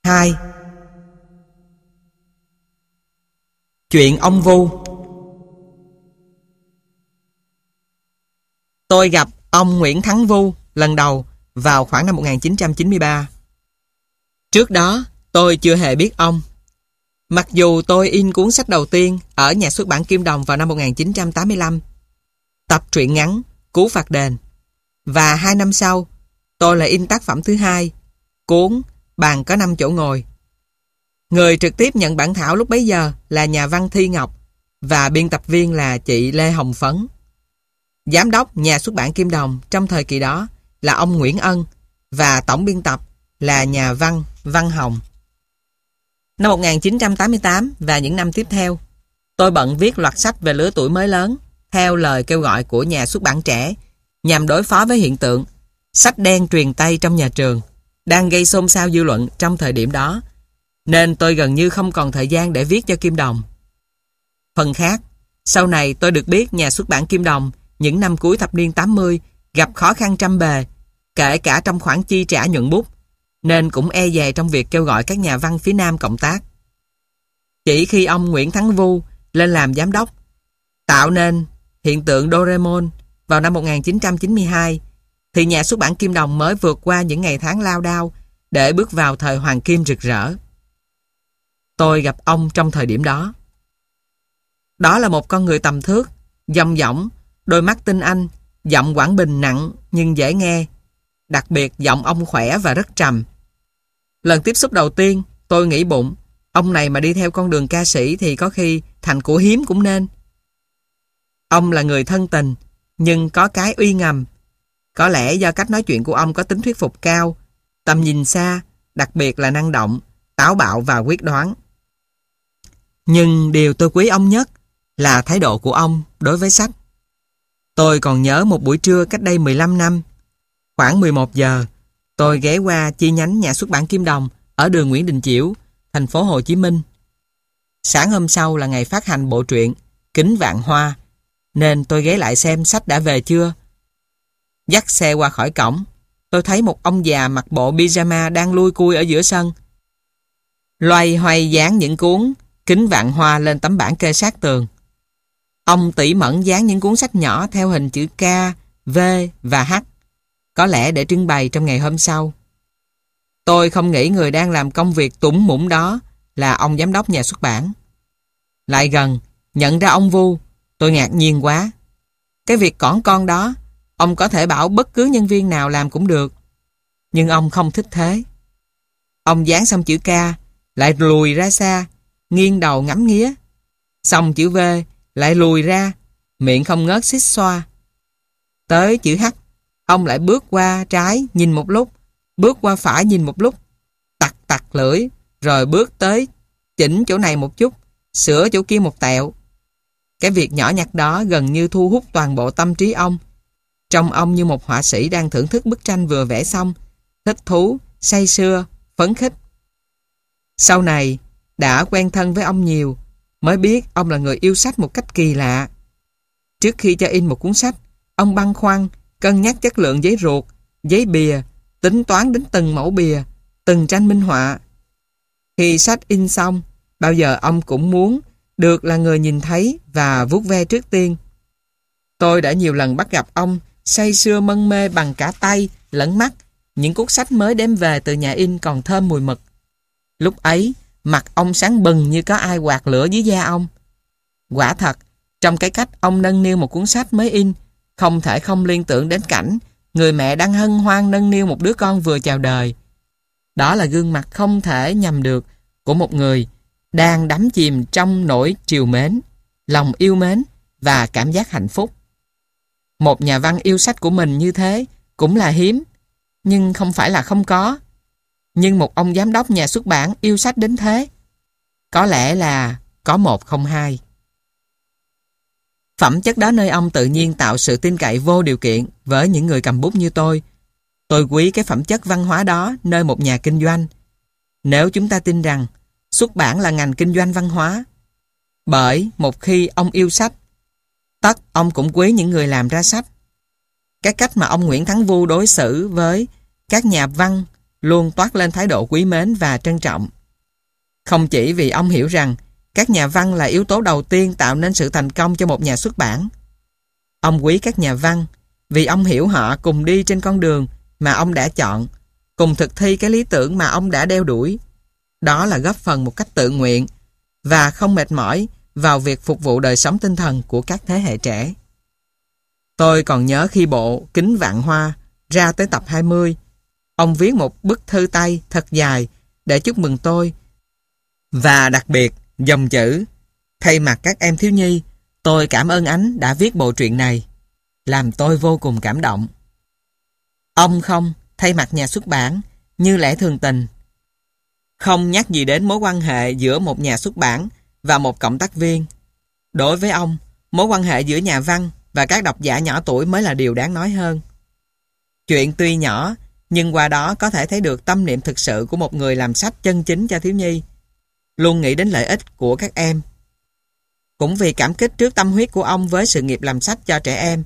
2. Chuyện ông Vu. Tôi gặp ông Nguyễn Thắng Vu lần đầu vào khoảng năm 1993. Trước đó, tôi chưa hề biết ông. Mặc dù tôi in cuốn sách đầu tiên ở nhà xuất bản Kim Đồng vào năm 1985, tập truyện ngắn Cứu Phạt Đền, và 2 năm sau, tôi lại in tác phẩm thứ hai, cuốn Bàn Có 5 Chỗ Ngồi. Người trực tiếp nhận bản thảo lúc bấy giờ là nhà văn Thi Ngọc và biên tập viên là chị Lê Hồng Phấn. Giám đốc nhà xuất bản Kim Đồng trong thời kỳ đó là ông Nguyễn Ân và tổng biên tập là nhà văn Văn Hồng. Năm 1988 và những năm tiếp theo, tôi bận viết loạt sách về lứa tuổi mới lớn theo lời kêu gọi của nhà xuất bản trẻ nhằm đối phó với hiện tượng sách đen truyền tay trong nhà trường đang gây xôn xao dư luận trong thời điểm đó, nên tôi gần như không còn thời gian để viết cho Kim Đồng. Phần khác, sau này tôi được biết nhà xuất bản Kim Đồng những năm cuối thập niên 80 gặp khó khăn trăm bề, kể cả trong khoản chi trả nhuận bút, nên cũng e dè trong việc kêu gọi các nhà văn phía Nam cộng tác. Chỉ khi ông Nguyễn Thắng Vu lên làm giám đốc, tạo nên hiện tượng Doraemon vào năm 1992, thì nhà xuất bản Kim Đồng mới vượt qua những ngày tháng lao đao để bước vào thời hoàng kim rực rỡ. Tôi gặp ông trong thời điểm đó. Đó là một con người tầm thước, dong dỏng, đôi mắt tinh anh, giọng Quảng Bình nặng nhưng dễ nghe. Đặc biệt giọng ông khỏe và rất trầm. Lần tiếp xúc đầu tiên, tôi nghĩ bụng, ông này mà đi theo con đường ca sĩ thì có khi thành của hiếm cũng nên. Ông là người thân tình, nhưng có cái uy ngầm. Có lẽ do cách nói chuyện của ông có tính thuyết phục cao, tầm nhìn xa, đặc biệt là năng động, táo bạo và quyết đoán. Nhưng điều tôi quý ông nhất là thái độ của ông đối với sách. Tôi còn nhớ một buổi trưa cách đây 15 năm, khoảng 11 giờ, tôi ghé qua chi nhánh nhà xuất bản Kim Đồng ở đường Nguyễn Đình Chiểu, thành phố Hồ Chí Minh. Sáng hôm sau là ngày phát hành bộ truyện Kính Vạn Hoa, nên tôi ghé lại xem sách đã về chưa. Dắt xe qua khỏi cổng, tôi thấy một ông già mặc bộ pyjama đang lui cui ở giữa sân. Loay hoay dán những cuốn Kính Vạn Hoa lên tấm bảng kê sát tường. Ông tỉ mẩn dán những cuốn sách nhỏ theo hình chữ K, V và H, có lẽ để trưng bày trong ngày hôm sau. Tôi không nghĩ người đang làm công việc tủng mũng đó là ông giám đốc nhà xuất bản. Lại gần, nhận ra ông Vu, tôi ngạc nhiên quá. Cái việc cỏn con đó, ông có thể bảo bất cứ nhân viên nào làm cũng được. Nhưng ông không thích thế. Ông dán xong chữ K, lại lùi ra xa, nghiêng đầu ngắm nghía. Xong chữ V, lại lùi ra, miệng không ngớt xích xoa. Tới chữ H, ông lại bước qua trái nhìn một lúc, bước qua phải nhìn một lúc, tặc tặc lưỡi, rồi bước tới chỉnh chỗ này một chút, sửa chỗ kia một tẹo. Cái việc nhỏ nhặt đó gần như thu hút toàn bộ tâm trí ông. Trông ông như một họa sĩ đang thưởng thức bức tranh vừa vẽ xong, thích thú, say sưa, phấn khích. Sau này, đã quen thân với ông nhiều, mới biết ông là người yêu sách một cách kỳ lạ. Trước khi cho in một cuốn sách, ông băn khoăn, cân nhắc chất lượng giấy ruột, giấy bìa, tính toán đến từng mẫu bìa, từng tranh minh họa. Khi sách in xong, bao giờ ông cũng muốn được là người nhìn thấy và vuốt ve trước tiên. Tôi đã nhiều lần bắt gặp ông say sưa mân mê bằng cả tay lẫn mắt những cuốn sách mới đem về từ nhà in còn thơm mùi mực. Lúc ấy, mặt ông sáng bừng như có ai quạt lửa dưới da ông. Quả thật, trong cái cách ông nâng niu một cuốn sách mới in, không thể không liên tưởng đến cảnh người mẹ đang hân hoan nâng niu một đứa con vừa chào đời. Đó là gương mặt không thể nhầm được của một người đang đắm chìm trong nỗi trìu mến, lòng yêu mến và cảm giác hạnh phúc. Một nhà văn yêu sách của mình như thế cũng là hiếm, nhưng không phải là không có. Nhưng một ông giám đốc nhà xuất bản yêu sách đến thế, có lẽ là có một không hai. Phẩm chất đó nơi ông tự nhiên tạo sự tin cậy vô điều kiện với những người cầm bút như tôi. Tôi quý cái phẩm chất văn hóa đó nơi một nhà kinh doanh. Nếu chúng ta tin rằng xuất bản là ngành kinh doanh văn hóa, bởi một khi ông yêu sách, tất ông cũng quý những người làm ra sách. Cái cách mà ông Nguyễn Thắng Vu đối xử với các nhà văn luôn toát lên thái độ quý mến và trân trọng. Không chỉ vì ông hiểu rằng các nhà văn là yếu tố đầu tiên tạo nên sự thành công cho một nhà xuất bản. Ông quý các nhà văn vì ông hiểu họ cùng đi trên con đường mà ông đã chọn, cùng thực thi cái lý tưởng mà ông đã đeo đuổi. Đó là góp phần một cách tự nguyện và không mệt mỏi vào việc phục vụ đời sống tinh thần của các thế hệ trẻ. Tôi còn nhớ khi bộ Kính Vạn Hoa ra tới tập 20, ông viết một bức thư tay thật dài để chúc mừng tôi. Và đặc biệt, dòng chữ: thay mặt các em thiếu nhi, tôi cảm ơn Ánh đã viết bộ truyện này, làm tôi vô cùng cảm động. Ông không thay mặt nhà xuất bản như lẽ thường tình, không nhắc gì đến mối quan hệ giữa một nhà xuất bản và một cộng tác viên. Đối với ông, mối quan hệ giữa nhà văn và các độc giả nhỏ tuổi mới là điều đáng nói hơn. Chuyện tuy nhỏ, nhưng qua đó có thể thấy được tâm niệm thực sự của một người làm sách chân chính cho thiếu nhi, luôn nghĩ đến lợi ích của các em. Cũng vì cảm kích trước tâm huyết của ông với sự nghiệp làm sách cho trẻ em,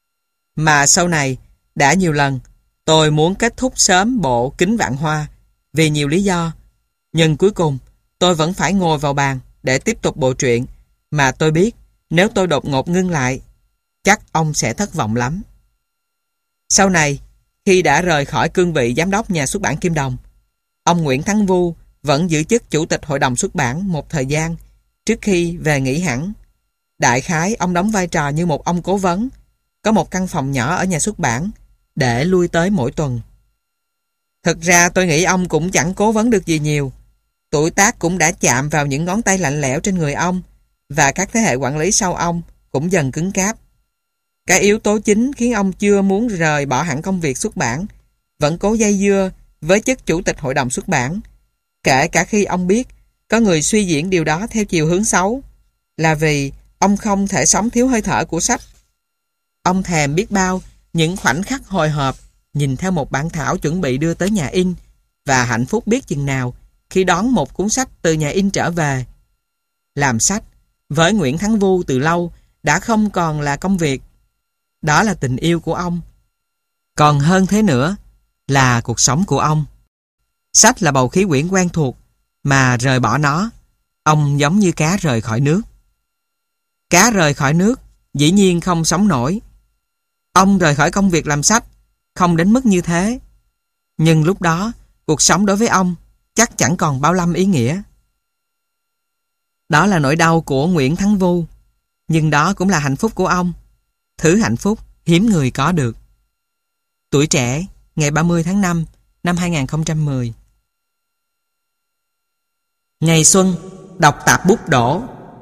mà sau này đã nhiều lần tôi muốn kết thúc sớm bộ Kính Vạn Hoa vì nhiều lý do, nhưng cuối cùng tôi vẫn phải ngồi vào bàn để tiếp tục bộ truyện mà tôi biết nếu tôi đột ngột ngưng lại, chắc ông sẽ thất vọng lắm. Sau này, khi đã rời khỏi cương vị giám đốc nhà xuất bản Kim Đồng, ông Nguyễn Thắng Vu vẫn giữ chức chủ tịch hội đồng xuất bản một thời gian trước khi về nghỉ hẳn. Đại khái ông đóng vai trò như một ông cố vấn, có một căn phòng nhỏ ở nhà xuất bản để lui tới mỗi tuần. Thực ra tôi nghĩ ông cũng chẳng cố vấn được gì nhiều. Tuổi tác cũng đã chạm vào những ngón tay lạnh lẽo trên người ông, và các thế hệ quản lý sau ông cũng dần cứng cáp. Cái yếu tố chính khiến ông chưa muốn rời bỏ hẳn công việc xuất bản, vẫn cố dây dưa với chức chủ tịch hội đồng xuất bản, kể cả khi ông biết có người suy diễn điều đó theo chiều hướng xấu, là vì ông không thể sống thiếu hơi thở của sách. Ông thèm biết bao những khoảnh khắc hồi hộp nhìn theo một bản thảo chuẩn bị đưa tới nhà in, và hạnh phúc biết chừng nào khi đón một cuốn sách từ nhà in trở về. Làm sách với Nguyễn Thắng Vu từ lâu đã không còn là công việc. Đó là tình yêu của ông. Còn hơn thế nữa là cuộc sống của ông. Sách là bầu khí quyển quen thuộc, mà rời bỏ nó, ông giống như cá rời khỏi nước. Cá rời khỏi nước dĩ nhiên không sống nổi. Ông rời khỏi công việc làm sách không đến mức như thế, nhưng lúc đó cuộc sống đối với ông chắc chẳng còn bao lâm ý nghĩa. Đó là nỗi đau của Nguyễn Thắng Vu, nhưng đó cũng là hạnh phúc của ông, thứ hạnh phúc hiếm người có được. Tuổi trẻ, ngày 30 tháng 5 năm 2010. Ngày xuân, đọc tạp bút đổ.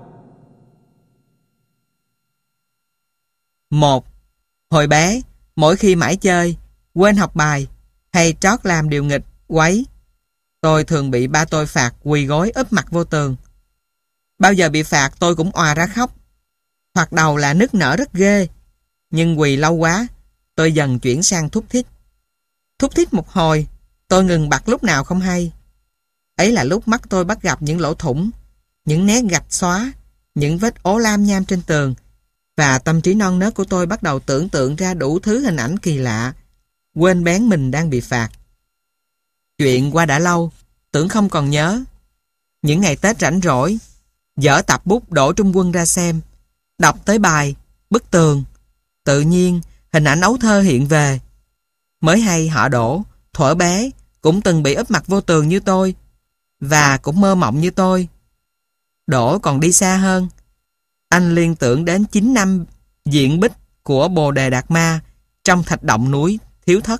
1. Hồi bé, mỗi khi mãi chơi, quên học bài hay trót làm điều nghịch, quấy, tôi thường bị ba tôi phạt quỳ gối úp mặt vô tường. Bao giờ bị phạt tôi cũng òa ra khóc, hoặc đầu là nức nở rất ghê, nhưng quỳ lâu quá, tôi dần chuyển sang thúc thích. Thúc thích một hồi, tôi ngừng bặt lúc nào không hay. Ấy là lúc mắt tôi bắt gặp những lỗ thủng, những nét gạch xóa, những vết ố lam nham trên tường, và tâm trí non nớt của tôi bắt đầu tưởng tượng ra đủ thứ hình ảnh kỳ lạ, quên bén mình đang bị phạt. Chuyện qua đã lâu, tưởng không còn nhớ. Những ngày Tết rảnh rỗi, dở tập bút Đỗ Trung Quân ra xem, đọc tới bài, bức tường, tự nhiên hình ảnh ấu thơ hiện về. Mới hay họ Đỗ, thuở bé, cũng từng bị úp mặt vô tường như tôi, và cũng mơ mộng như tôi. Đỗ còn đi xa hơn. Anh liên tưởng đến 9 năm diện bích của Bồ Đề Đạt Ma trong thạch động núi Thiếu Thất.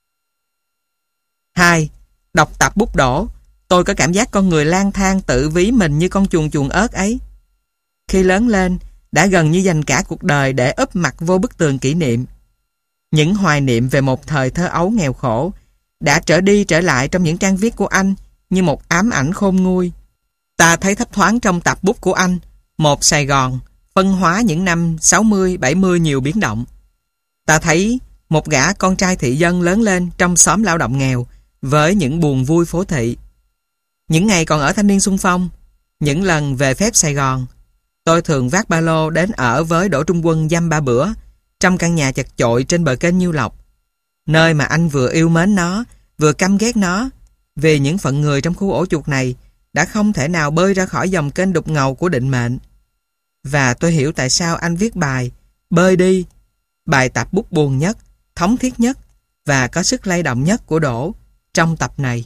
2. Đọc tập bút Đỗ, tôi có cảm giác con người lang thang tự ví mình như con chuồn chuồn ớt ấy. Khi lớn lên, đã gần như dành cả cuộc đời để úp mặt vô bức tường kỷ niệm. Những hoài niệm về một thời thơ ấu nghèo khổ đã trở đi trở lại trong những trang viết của anh như một ám ảnh khôn nguôi. Ta thấy thấp thoáng trong tập bút của anh một Sài Gòn phân hóa những năm 60-70 nhiều biến động. Ta thấy một gã con trai thị dân lớn lên trong xóm lao động nghèo với những buồn vui phố thị. Những ngày còn ở thanh niên xung phong, những lần về phép Sài Gòn, tôi thường vác ba lô đến ở với Đỗ Trung Quân dăm ba bữa trong căn nhà chật chội trên bờ kênh Nhiêu Lộc, nơi mà anh vừa yêu mến nó vừa căm ghét nó vì những phận người trong khu ổ chuột này đã không thể nào bơi ra khỏi dòng kênh đục ngầu của định mệnh. Và tôi hiểu tại sao anh viết bài Bơi đi, bài tạp bút buồn nhất, thống thiết nhất và có sức lay động nhất của Đỗ trong tập này.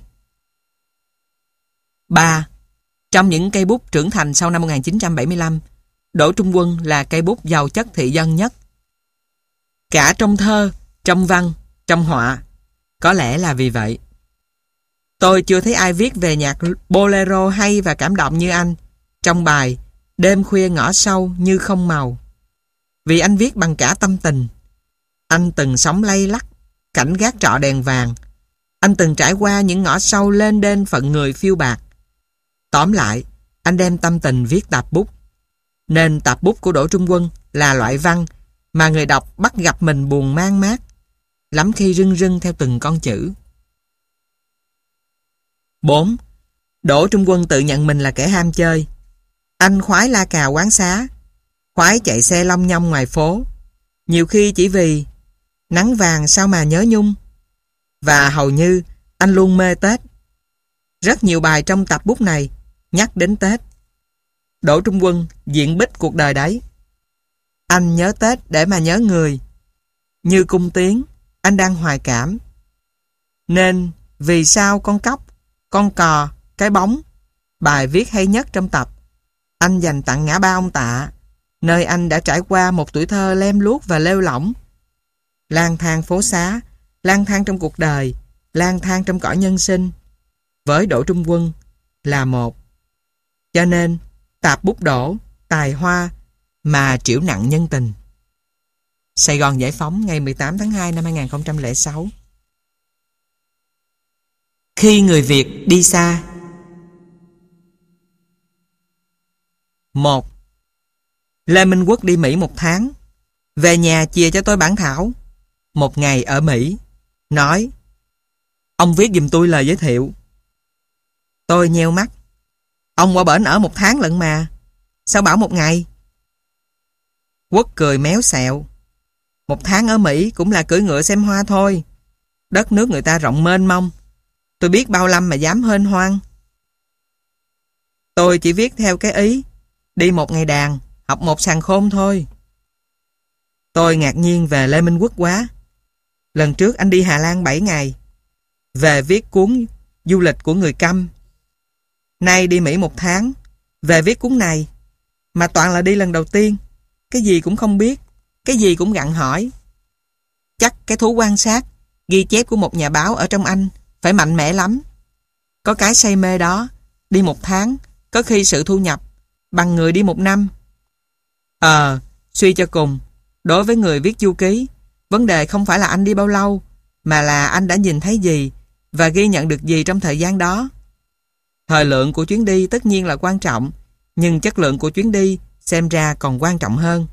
3. Trong những cây bút trưởng thành sau năm 1975, Đỗ Trung Quân là cây bút giàu chất thị dân nhất. Cả trong thơ, trong văn, trong họa. Có lẽ là vì vậy. Tôi chưa thấy ai viết về nhạc bolero hay và cảm động như anh trong bài Đêm khuya ngõ sâu như không màu. Vì anh viết bằng cả tâm tình. Anh từng sống lay lắc cảnh gác trọ đèn vàng. Anh từng trải qua những ngõ sâu lên đên phận người phiêu bạc. Tóm lại, anh đem tâm tình viết tạp bút. Nên tạp bút của Đỗ Trung Quân là loại văn mà người đọc bắt gặp mình buồn man mác, lắm khi rưng rưng theo từng con chữ. 4. Đỗ Trung Quân tự nhận mình là kẻ ham chơi. Anh khoái la cà quán xá, khoái chạy xe long nhong ngoài phố, nhiều khi chỉ vì nắng vàng sao mà nhớ nhung. Và hầu như anh luôn mê Tết. Rất nhiều bài trong tập bút này nhắc đến Tết. Đỗ Trung Quân diện bích cuộc đời đấy. Anh nhớ Tết để mà nhớ người. Như cung tiến, anh đang hoài cảm. Nên vì sao con cóc, con cò, cái bóng, bài viết hay nhất trong tập, anh dành tặng ngã ba ông Tạ, nơi anh đã trải qua một tuổi thơ lem luốc và lêu lỏng. Lang thang phố xá, lang thang trong cuộc đời, lang thang trong cõi nhân sinh, với Đỗ Trung Quân là một. Cho nên tạp bút Đỗ, tài hoa mà trĩu nặng nhân tình. Sài Gòn Giải Phóng ngày 18 tháng 2 năm 2006. Khi người Việt đi xa. 1. Lê Minh Quốc đi Mỹ 1 tháng. Về nhà chìa cho tôi bản thảo. 1 ngày ở Mỹ. Nói: ông viết giùm tôi lời giới thiệu. Tôi nheo mắt. Ông qua bển ở 1 tháng lận mà, sao bảo 1 ngày? Quốc cười méo xẹo. 1 tháng ở Mỹ cũng là cưỡi ngựa xem hoa thôi. Đất nước người ta rộng mênh mông, tôi biết bao lâm mà dám hênh hoang. Tôi chỉ viết theo cái ý đi 1 ngày đàn, học 1 sàn khôn thôi. Tôi ngạc nhiên về Lê Minh Quốc quá. Lần trước anh đi Hà Lan 7 ngày, về viết cuốn Du lịch của người câm. Nay đi Mỹ 1 tháng, về viết cuốn này, mà toàn là đi lần đầu tiên. Cái gì cũng không biết, cái gì cũng gặng hỏi. Chắc cái thú quan sát, ghi chép của một nhà báo ở trong Anh phải mạnh mẽ lắm. Có cái say mê đó, đi 1 tháng, có khi sự thu nhập bằng người đi 1 năm. Suy cho cùng, đối với người viết du ký, vấn đề không phải là anh đi bao lâu, mà là anh đã nhìn thấy gì và ghi nhận được gì trong thời gian đó. Thời lượng của chuyến đi tất nhiên là quan trọng, nhưng chất lượng của chuyến đi xem ra còn quan trọng hơn.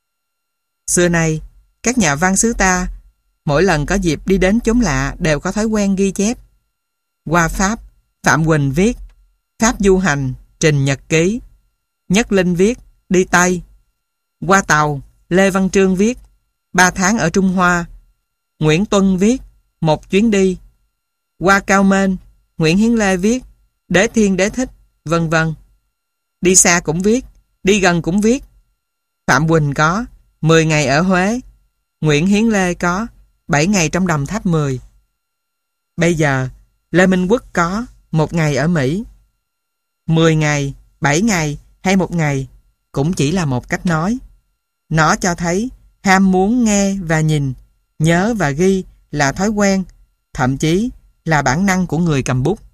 Xưa nay, các nhà văn xứ ta mỗi lần có dịp đi đến chốn lạ đều có thói quen ghi chép. Qua Pháp, Phạm Quỳnh viết Pháp du hành, trình nhật ký. Nhất Linh viết đi Tây. Qua Tàu, Lê Văn Trương viết 3 tháng ở Trung Hoa. Nguyễn Tuân viết 1 chuyến đi. Qua Cao Mênh, Nguyễn Hiến Lê viết Đế Thiên Đế Thích, vân vân. Đi xa cũng viết, đi gần cũng viết. Phạm Quỳnh có 10 ngày ở Huế. Nguyễn Hiến Lê có 7 ngày trong Đồng Tháp 10. Bây giờ, Lê Minh Quốc có 1 ngày ở Mỹ. 10 ngày, 7 ngày hay 1 ngày cũng chỉ là một cách nói. Nó cho thấy ham muốn nghe và nhìn, nhớ và ghi là thói quen, thậm chí là bản năng của người cầm bút.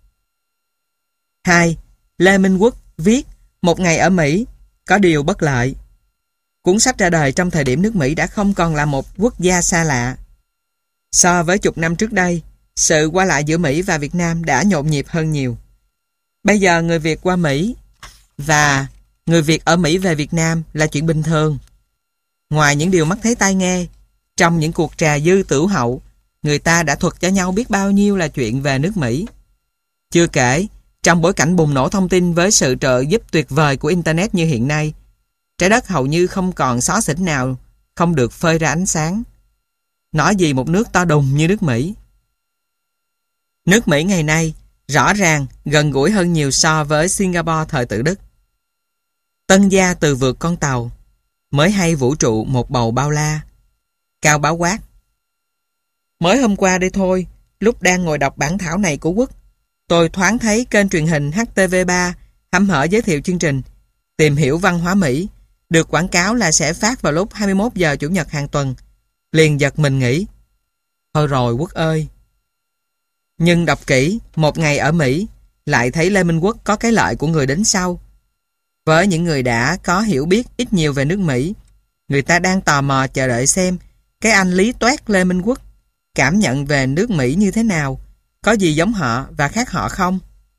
2. Lê Minh Quốc viết 1 ngày ở Mỹ có điều bất lợi. Cuốn sách ra đời trong thời điểm nước Mỹ đã không còn là một quốc gia xa lạ. So với chục năm trước đây, sự qua lại giữa Mỹ và Việt Nam đã nhộn nhịp hơn nhiều. Bây giờ người Việt qua Mỹ và người Việt ở Mỹ về Việt Nam là chuyện bình thường. Ngoài những điều mắt thấy tai nghe, trong những cuộc trà dư tửu hậu, người ta đã thuật cho nhau biết bao nhiêu là chuyện về nước Mỹ. Chưa kể, trong bối cảnh bùng nổ thông tin với sự trợ giúp tuyệt vời của Internet như hiện nay, trái đất hầu như không còn xó xỉnh nào không được phơi ra ánh sáng. Nói gì một nước to đùng như nước Mỹ. Nước Mỹ ngày nay rõ ràng gần gũi hơn nhiều so với Singapore thời tự Đức. Tân gia từ vượt con tàu, mới hay vũ trụ một bầu bao la. Cao Báo quát. Mới hôm qua đây thôi, lúc đang ngồi đọc bản thảo này của Quốc, tôi thoáng thấy kênh truyền hình HTV3 hăm hở giới thiệu chương trình Tìm hiểu văn hóa Mỹ, được quảng cáo là sẽ phát vào lúc 21 giờ Chủ nhật hàng tuần. Liền giật mình nghĩ, thôi rồi Quốc ơi. Nhưng đọc kỹ, một ngày ở Mỹ, lại thấy Lê Minh Quốc có cái lợi của người đến sau. Với những người đã có hiểu biết ít nhiều về nước Mỹ, người ta đang tò mò chờ đợi xem cái anh lý toét Lê Minh Quốc cảm nhận về nước Mỹ như thế nào, có gì giống họ và khác họ không?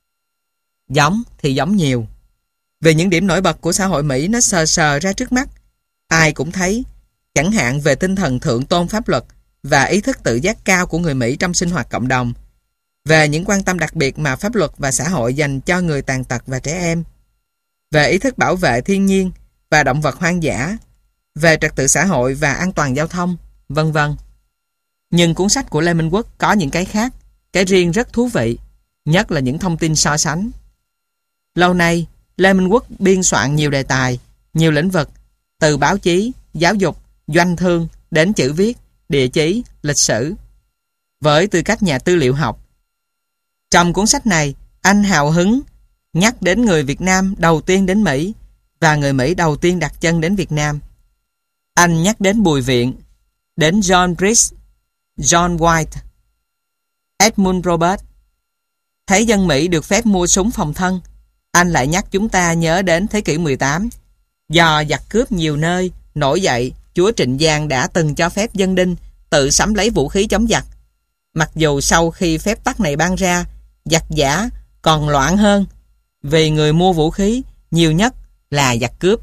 Giống thì giống nhiều. Về những điểm nổi bật của xã hội Mỹ nó sờ sờ ra trước mắt, ai cũng thấy, chẳng hạn về tinh thần thượng tôn pháp luật và ý thức tự giác cao của người Mỹ trong sinh hoạt cộng đồng, về những quan tâm đặc biệt mà pháp luật và xã hội dành cho người tàn tật và trẻ em, về ý thức bảo vệ thiên nhiên và động vật hoang dã, về trật tự xã hội và an toàn giao thông, vân vân. Nhưng cuốn sách của Lê Minh Quốc có những cái khác, cái riêng rất thú vị, nhất là những thông tin so sánh. Lâu nay, Lê Minh Quốc biên soạn nhiều đề tài, nhiều lĩnh vực, từ báo chí, giáo dục, doanh thương đến chữ viết, địa chí, lịch sử. Với tư cách nhà tư liệu học, trong cuốn sách này, anh hào hứng nhắc đến người Việt Nam đầu tiên đến Mỹ và người Mỹ đầu tiên đặt chân đến Việt Nam. Anh nhắc đến Bùi Viện, đến John Brice, John White, Edmund Robert. Thấy dân Mỹ được phép mua súng phòng thân, anh lại nhắc chúng ta nhớ đến thế kỷ 18. Do giặc cướp nhiều nơi nổi dậy, Chúa Trịnh Giang đã từng cho phép dân đinh tự sắm lấy vũ khí chống giặc. Mặc dù sau khi phép tắc này ban ra, giặc giả còn loạn hơn, vì người mua vũ khí nhiều nhất là giặc cướp.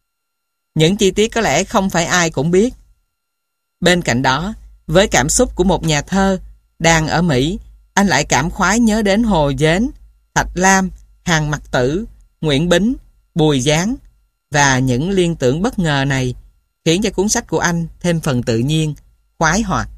Những chi tiết có lẽ không phải ai cũng biết. Bên cạnh đó, với cảm xúc của một nhà thơ đang ở Mỹ, anh lại cảm khoái nhớ đến Hồ Dến, Thạch Lam, Hàn Mặc Tử, Nguyễn Bính, Bùi Giáng, và những liên tưởng bất ngờ này khiến cho cuốn sách của anh thêm phần tự nhiên, khoái hoạt.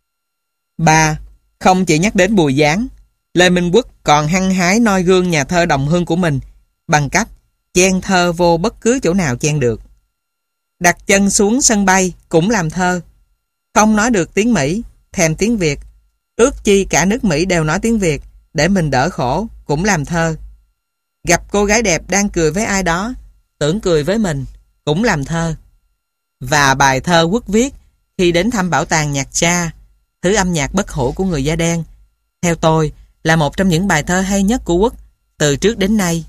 3. Không chỉ nhắc đến Bùi Giáng, Lê Minh Quốc còn hăng hái noi gương nhà thơ đồng hương của mình bằng cách chen thơ vô bất cứ chỗ nào chen được. Đặt chân xuống sân bay cũng làm thơ. Không nói được tiếng Mỹ, thèm tiếng Việt. Ước chi cả nước Mỹ đều nói tiếng Việt để mình đỡ khổ, cũng làm thơ. Gặp cô gái đẹp đang cười với ai đó, tưởng cười với mình, cũng làm thơ. Và bài thơ Quốc viết khi đến thăm bảo tàng nhạc Cha, thứ âm nhạc bất hủ của người da đen, theo tôi là một trong những bài thơ hay nhất của Quốc từ trước đến nay.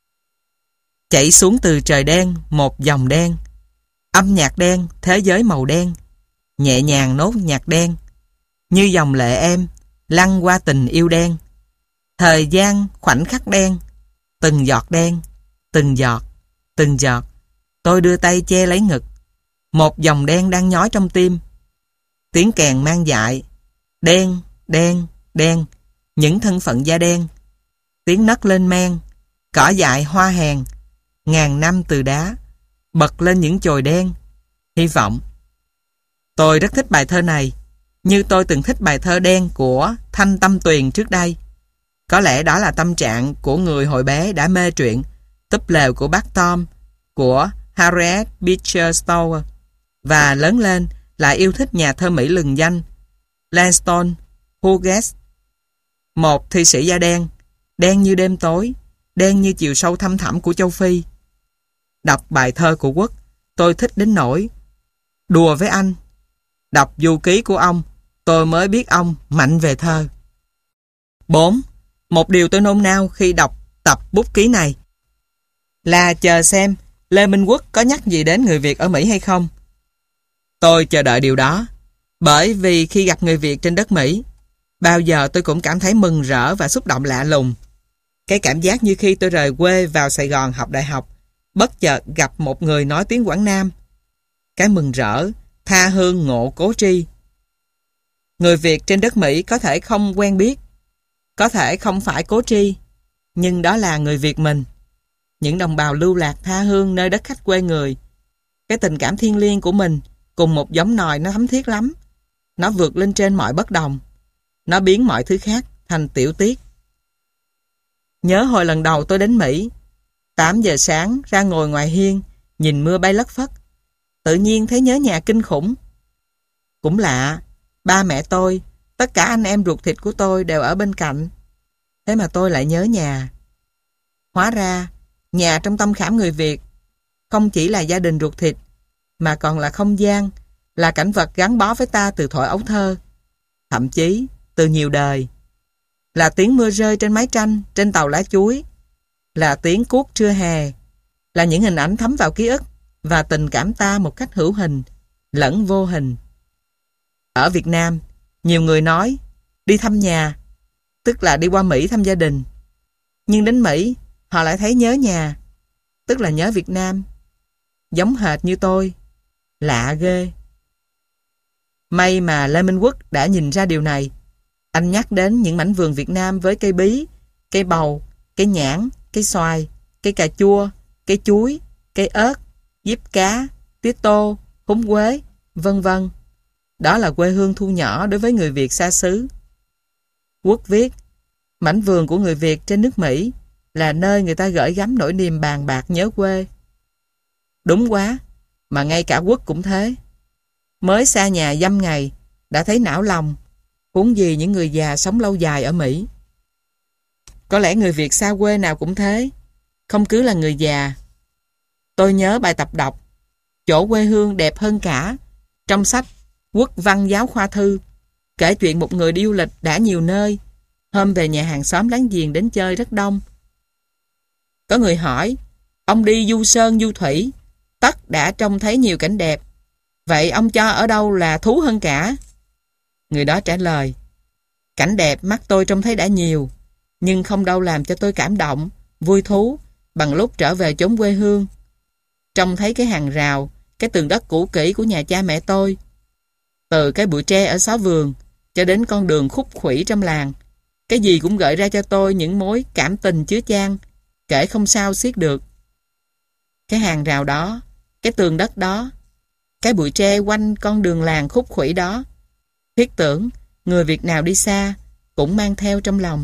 Chảy xuống từ trời đen một dòng đen, âm nhạc đen, thế giới màu đen, nhẹ nhàng nốt nhạc đen, như dòng lệ em lăn qua tình yêu đen. Thời gian khoảnh khắc đen, từng giọt đen, từng giọt, từng giọt. Tôi đưa tay che lấy ngực, một dòng đen đang nhói trong tim. Tiếng kèn mang dại, đen, đen, đen, những thân phận da đen. Tiếng nấc lên men, cỏ dại hoa hèn, ngàn năm từ đá, bật lên những chồi đen, hy vọng. Tôi rất thích bài thơ này, như tôi từng thích bài thơ đen của Thanh Tâm Tuyền trước đây. Có lẽ đó là tâm trạng của người hồi bé đã mê truyện Túp lều của bác Tom của Harriet Beecher Stowe và lớn lên lại yêu thích nhà thơ Mỹ lừng danh Langston Hughes, một thi sĩ da đen, đen như đêm tối, đen như chiều sâu thăm thẳm của châu Phi. Đọc bài thơ của Quốc, tôi thích đến nỗi đùa với anh. Đọc du ký của ông, tôi mới biết ông mạnh về thơ. 4. Một điều tôi nôn nao khi đọc tập bút ký này là chờ xem Lê Minh Quốc có nhắc gì đến người Việt ở Mỹ hay không. Tôi chờ đợi điều đó, bởi vì khi gặp người Việt trên đất Mỹ, bao giờ tôi cũng cảm thấy mừng rỡ và xúc động lạ lùng. Cái cảm giác như khi tôi rời quê vào Sài Gòn học đại học, bất chợt gặp một người nói tiếng Quảng Nam. Cái mừng rỡ, tha hương ngộ cố tri. Người Việt trên đất Mỹ có thể không quen biết, có thể không phải cố tri, nhưng đó là người Việt mình. Những đồng bào lưu lạc tha hương nơi đất khách quê người. Cái tình cảm thiêng liêng của mình cùng một giống nòi nó thấm thiết lắm. Nó vượt lên trên mọi bất đồng. Nó biến mọi thứ khác thành tiểu tiết. Nhớ hồi lần đầu tôi đến Mỹ, 8 giờ sáng ra ngồi ngoài hiên, nhìn mưa bay lất phất. Tự nhiên thấy nhớ nhà kinh khủng. Cũng lạ, ba mẹ tôi, tất cả anh em ruột thịt của tôi đều ở bên cạnh. Thế mà tôi lại nhớ nhà. Hóa ra, nhà trong tâm khảm người Việt không chỉ là gia đình ruột thịt, mà còn là không gian, là cảnh vật gắn bó với ta từ thuở ấu thơ, thậm chí từ nhiều đời. Là tiếng mưa rơi trên mái tranh, trên tàu lá chuối, là tiếng cuốc trưa hè, là những hình ảnh thấm vào ký ức và tình cảm ta một cách hữu hình, lẫn vô hình. Ở Việt Nam, nhiều người nói đi thăm nhà, tức là đi qua Mỹ thăm gia đình. Nhưng đến Mỹ, họ lại thấy nhớ nhà, tức là nhớ Việt Nam. Giống hệt như tôi. Lạ ghê. May mà Lê Minh Quốc đã nhìn ra điều này. Anh nhắc đến những mảnh vườn Việt Nam với cây bí, cây bầu, cây nhãn, cây xoài, cây cà chua, cây chuối, cây ớt, diếp cá, tía tô, húng quế, vân vân. Đó là quê hương thu nhỏ đối với người Việt xa xứ. Quốc viết, mảnh vườn của người Việt trên nước Mỹ là nơi người ta gửi gắm nỗi niềm bàn bạc nhớ quê. Đúng quá, mà ngay cả Quốc cũng thế. Mới xa nhà dăm ngày, đã thấy não lòng, huống gì những người già sống lâu dài ở Mỹ. Có lẽ người Việt xa quê nào cũng thế, không cứ là người già. Tôi nhớ bài tập đọc Chỗ quê hương đẹp hơn cả trong sách Quốc văn giáo khoa thư, kể chuyện một người đi du lịch đã nhiều nơi, hôm về nhà hàng xóm láng giềng đến chơi rất đông. Có người hỏi, ông đi du sơn du thủy, tất đã trông thấy nhiều cảnh đẹp, vậy ông cho ở đâu là thú hơn cả? Người đó trả lời, cảnh đẹp mắt tôi trông thấy đã nhiều, nhưng không đâu làm cho tôi cảm động, vui thú bằng lúc trở về chốn quê hương. Trông thấy cái hàng rào, cái tường đất cũ kỹ của nhà cha mẹ tôi, từ cái bụi tre ở xó vườn cho đến con đường khúc khuỷu trong làng, cái gì cũng gợi ra cho tôi những mối cảm tình chứa chan, kể không sao xiết được. Cái hàng rào đó, cái tường đất đó, cái bụi tre quanh con đường làng khúc khuỷu đó, thiết tưởng người Việt nào đi xa cũng mang theo trong lòng.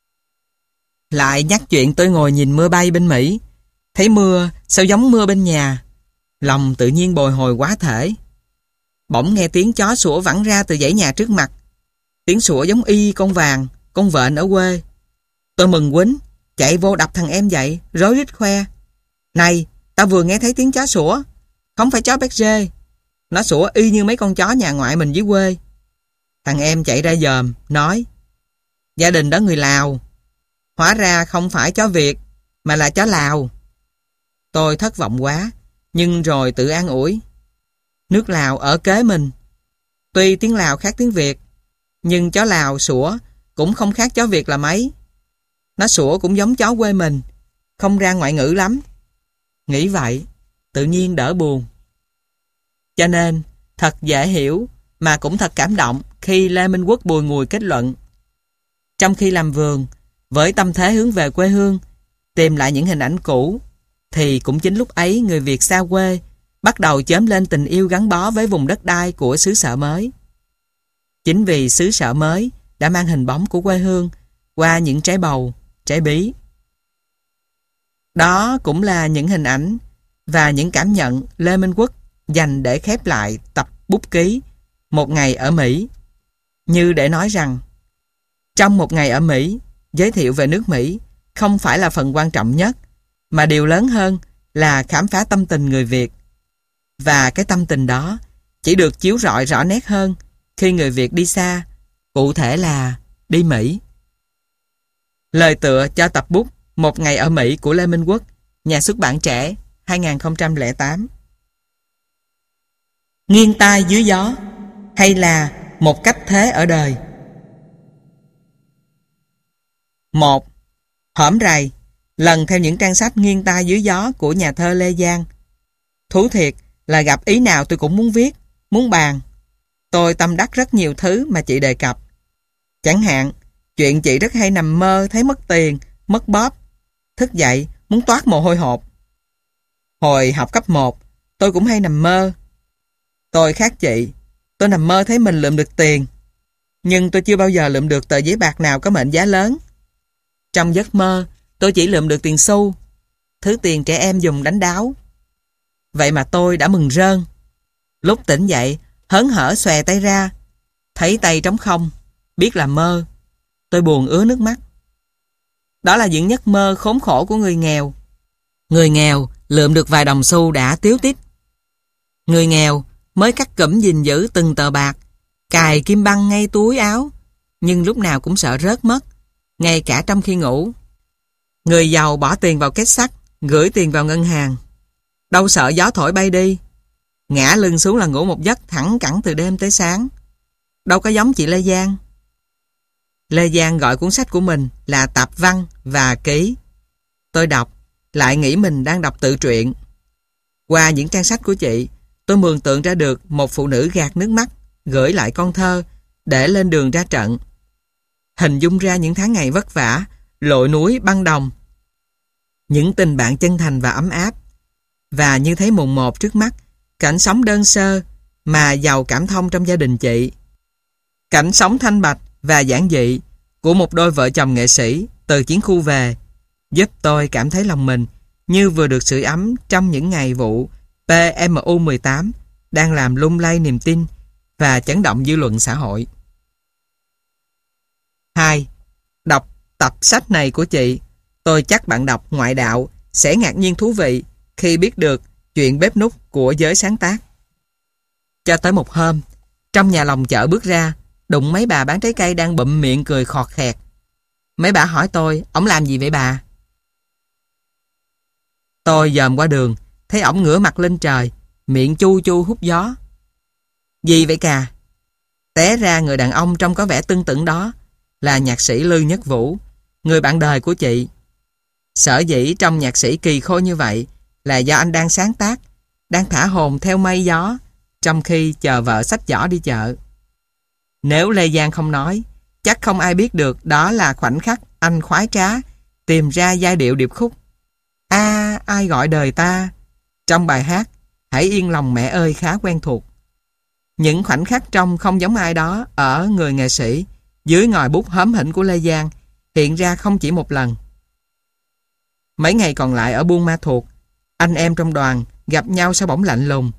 Lại nhắc chuyện tôi ngồi nhìn mưa bay bên Mỹ, thấy mưa sao giống mưa bên nhà, lòng tự nhiên bồi hồi quá thể. Bỗng nghe tiếng chó sủa vẳng ra từ dãy nhà trước mặt. Tiếng sủa giống y con vàng, con vện ở quê. Tôi mừng quýnh, chạy vô đập thằng em dậy, rối rít khoe. Này, tao vừa nghe thấy tiếng chó sủa, không phải chó béc rê. Nó sủa y như mấy con chó nhà ngoại mình dưới quê. Thằng em chạy ra dòm, nói, gia đình đó người Lào. Hóa ra không phải chó Việt, mà là chó Lào. Tôi thất vọng quá, nhưng rồi tự an ủi. Nước Lào ở kế mình. Tuy tiếng Lào khác tiếng Việt, nhưng chó Lào sủa cũng không khác chó Việt là mấy. Nó sủa cũng giống chó quê mình, không ra ngoại ngữ lắm. Nghĩ vậy, tự nhiên đỡ buồn. Cho nên, thật dễ hiểu, mà cũng thật cảm động khi Lê Minh Quốc bùi ngùi kết luận. Trong khi làm vườn, với tâm thế hướng về quê hương, tìm lại những hình ảnh cũ, thì cũng chính lúc ấy người Việt xa quê bắt đầu chớm lên tình yêu gắn bó với vùng đất đai của xứ sở mới. Chính vì xứ sở mới đã mang hình bóng của quê hương qua những trái bầu, trái bí. Đó cũng là những hình ảnh và những cảm nhận Lê Minh Quốc dành để khép lại tập bút ký Một ngày ở Mỹ. Như để nói rằng, trong một ngày ở Mỹ, giới thiệu về nước Mỹ không phải là phần quan trọng nhất, mà điều lớn hơn là khám phá tâm tình người Việt. Và cái tâm tình đó chỉ được chiếu rọi rõ nét hơn khi người Việt đi xa, cụ thể là đi Mỹ. Lời tựa cho tập bút Một ngày ở Mỹ của Lê Minh Quốc, nhà xuất bản Trẻ, 2008. Nghiêng tai dưới gió, hay là một cách thế ở đời. 1. Hổm rày, lần theo những trang sách nghiêng tai dưới gió của nhà thơ Lê Giang. Thú thiệt là gặp ý nào tôi cũng muốn viết, muốn bàn. Tôi tâm đắc rất nhiều thứ mà chị đề cập. Chẳng hạn, chuyện chị rất hay nằm mơ thấy mất tiền, mất bóp. Thức dậy, muốn toát mồ hôi hột. Hồi học cấp 1, tôi cũng hay nằm mơ. Tôi khác chị, tôi nằm mơ thấy mình lượm được tiền. Nhưng tôi chưa bao giờ lượm được tờ giấy bạc nào có mệnh giá lớn. Trong giấc mơ, tôi chỉ lượm được tiền xu, thứ tiền trẻ em dùng đánh đáo. Vậy mà tôi đã mừng rơn. Lúc tỉnh dậy, hớn hở xòe tay ra, thấy tay trống không, biết là mơ. Tôi buồn ứa nước mắt. Đó là những giấc mơ khốn khổ của người nghèo. Người nghèo lượm được vài đồng xu đã tíu tít. Người nghèo mới cắt cụm gìn giữ từng tờ bạc, cài kim băng ngay túi áo, nhưng lúc nào cũng sợ rớt mất, ngay cả trong khi ngủ. Người giàu bỏ tiền vào két sắt, gửi tiền vào ngân hàng. Đâu sợ gió thổi bay đi. Ngã lưng xuống là ngủ một giấc thẳng cẳng từ đêm tới sáng. Đâu có giống chị Lê Giang. Lê Giang gọi cuốn sách của mình là tạp văn và ký. Tôi đọc, lại nghĩ mình đang đọc tự truyện. Qua những trang sách của chị, tôi mường tượng ra được một phụ nữ gạt nước mắt, gửi lại con thơ, để lên đường ra trận. Hình dung ra những tháng ngày vất vả, lội núi băng đồng. Những tình bạn chân thành và ấm áp. Và như thấy mồn một trước mắt, cảnh sống đơn sơ mà giàu cảm thông trong gia đình chị. Cảnh sống thanh bạch và giản dị của một đôi vợ chồng nghệ sĩ từ chiến khu về, giúp tôi cảm thấy lòng mình như vừa được sưởi ấm trong những ngày vụ PMU-18 đang làm lung lay niềm tin và chấn động dư luận xã hội. 2. Đọc tập sách này của chị, tôi chắc bạn đọc ngoại đạo sẽ ngạc nhiên thú vị khi biết được chuyện bếp núc của giới sáng tác. Cho tới một hôm, trong nhà lòng chợ bước ra, đụng mấy bà bán trái cây đang bụm miệng cười khọt khẹt. Mấy bà hỏi tôi, ổng làm gì vậy bà? Tôi dòm qua đường, thấy ổng ngửa mặt lên trời, miệng chu chu hút gió. Gì vậy cà? Té ra người đàn ông trông có vẻ tưng tửng đó là nhạc sĩ Lư Nhất Vũ, người bạn đời của chị. Sở dĩ trong nhạc sĩ kỳ khôi như vậy là do anh đang sáng tác, đang thả hồn theo mây gió, trong khi chờ vợ xách giỏ đi chợ. Nếu Lê Giang không nói, chắc không ai biết được đó là khoảnh khắc anh khoái trá tìm ra giai điệu điệp khúc ai gọi đời ta trong bài hát Hãy yên lòng mẹ ơi khá quen thuộc. Những khoảnh khắc trông không giống ai đó ở người nghệ sĩ dưới ngòi bút hóm hỉnh của Lê Giang hiện ra không chỉ một lần. Mấy ngày còn lại ở Buôn Ma Thuột, anh em trong đoàn gặp nhau sao bỗng lạnh lùng,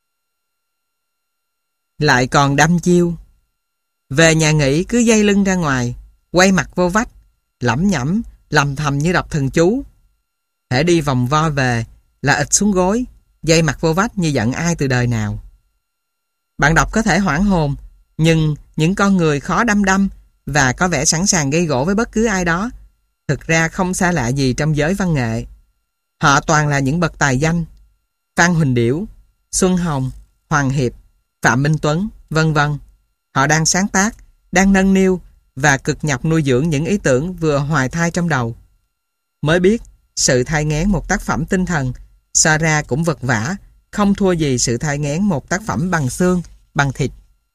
lại còn đăm chiêu. Về nhà nghỉ cứ dây lưng ra ngoài, quay mặt vô vách, lẩm nhẩm lầm thầm như đọc thần chú. Hễ đi vòng vo về là ịt xuống gối, dây mặt vô vách như giận ai từ đời nào. Bạn đọc có thể hoảng hồn, nhưng những con người khó đăm đăm và có vẻ sẵn sàng gây gổ với bất cứ ai đó thực ra không xa lạ gì trong giới văn nghệ. Họ toàn là những bậc tài danh: Phan Huỳnh Điểu, Xuân Hồng, Hoàng Hiệp, Phạm Minh Tuấn, vân vân. Họ đang sáng tác, đang nâng niu và cực nhọc nuôi dưỡng những ý tưởng vừa hoài thai trong đầu. Mới biết, sự thai nghén một tác phẩm tinh thần so ra cũng vật vã, không thua gì sự thai nghén một tác phẩm bằng xương, bằng thịt.